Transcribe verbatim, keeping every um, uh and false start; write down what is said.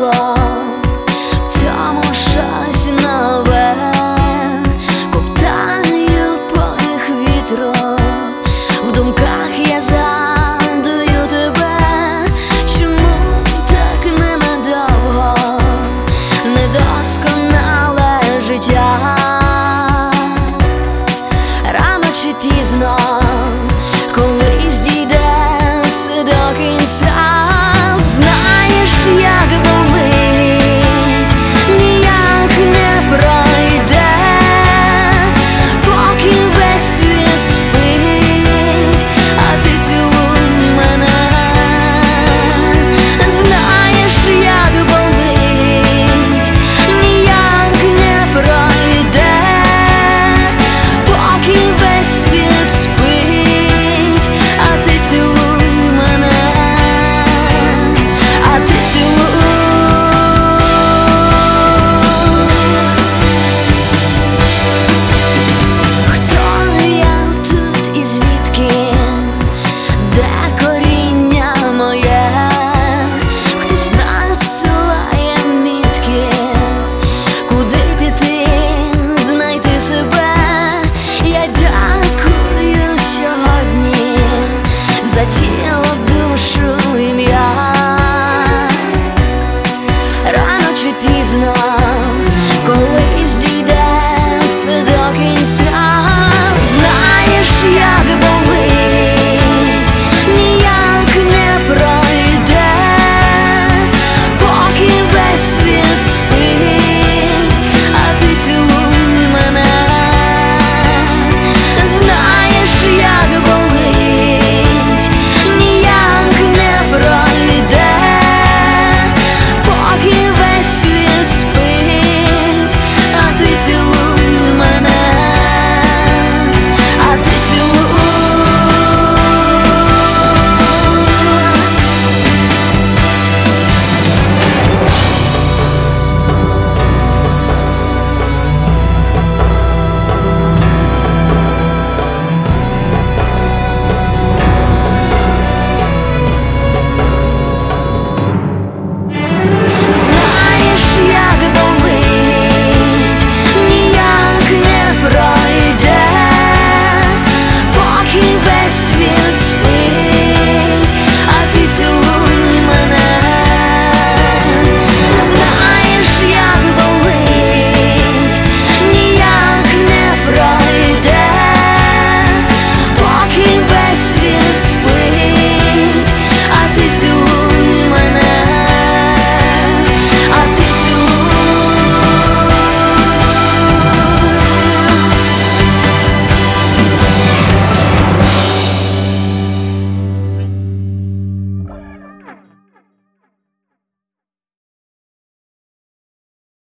було в цьому щось нове, ковтаю подих вітру, в думках я згадую тебе. Чому так ненадовго недосконале життя? Рано чи пізно колись дійде все до кінця. Знаєш, як болить, ніяк не пройде, поки весь світ спить, а ти цілуй мене. Знаєш, як болить, ніяк не пройде, поки весь світ спить, а ти цілуй мене. А ти цілуй. Хто я тут і звідки? Де коріння моє? Хтось надсилає мітки, куди піти, знайти себе. Я дякую сьогодні за ті